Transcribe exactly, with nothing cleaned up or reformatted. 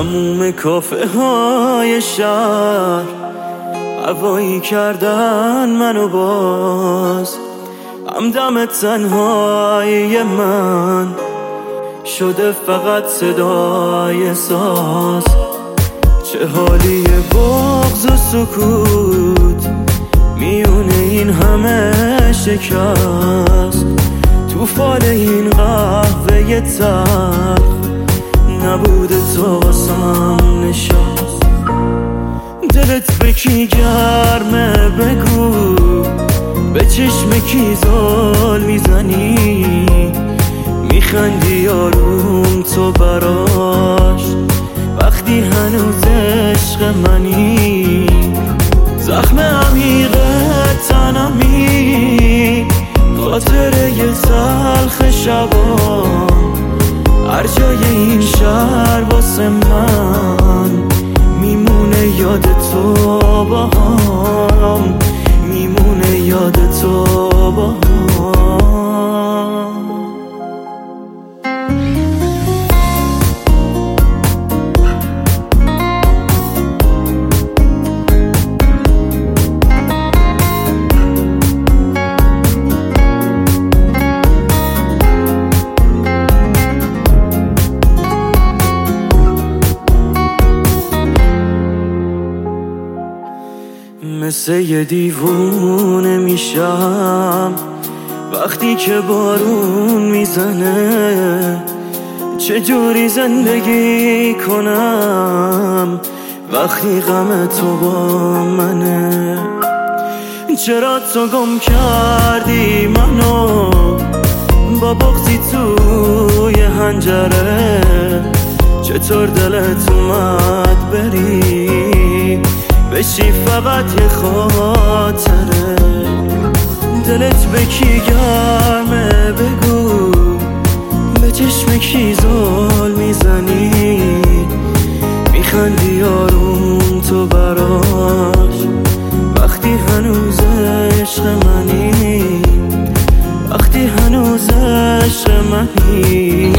تموم کافه های شهر هوایی کردن منو باز، همدم تنهای من شده فقط صدای ساز. چه حالی بغض و سکوت میونه این همه شکست، تو فال این قهوه تلخ نبوده تا واسم نشست. دلت به کی گرمه بگو، به چشم کی زل میزنی، میخندی یاروم تو براش وقتی هنوز عشق منی. زخم عمیق تنمی، خاطره ی تلخ شبام، هر جای این شهر واسه من میمونه یاد تو با هم، میمونه یاد تو با هم. مثل یه دیوونه میشم وقتی که بارون میزنه، چجوری زندگی کنم وقتی غم تو با منه. چرا تو گم کردی منو با بغضی توی حنجره، چطور دلت اومد بری بشی فقط یه خاطره. دلت به کی گرمه بگو، به چشم کی زل میزنی، میخندی یاروم تو براش وقتی هنوز عشق منی، وقتی هنوز عشق منی.